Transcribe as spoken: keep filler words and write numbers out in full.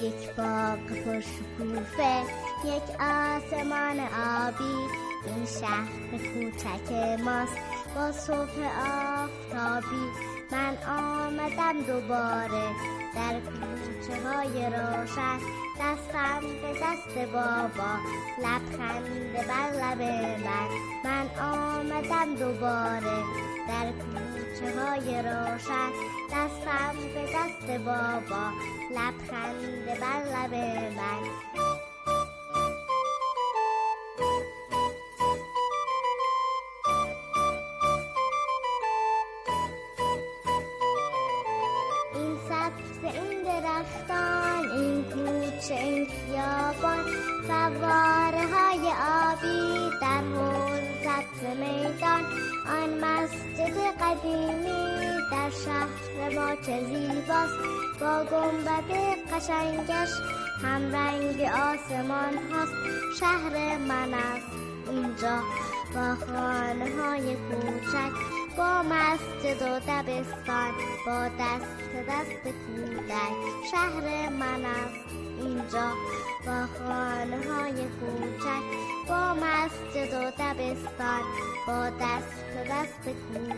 یک باغ پرشکوفه، یک آسمان آبی، این شهر کوچک ماست با صبح آفتابی. من آمدم دوباره در کوچه های روشن، دستم به دست بابا، لبخند بر لب من. من آمدم دوباره در کوچه های روشن، دستم به دست بابا، لبخند بر لب من. این سبز، این درختان، این کوچه، این خیابان، فواره های آبی در حوض سبز میدان، آن مسجد قدیمی در شهر ما چه زیباست، با گنبد قشنگش هم رنگ آسمان هاست. شهر من است اینجا با خانه های کوچک، با مسجد و دبستان، با دست دست کودک. شهر من است اینجا با خانه های کوچک، با مسجد و دبستان، با دست دست کودک.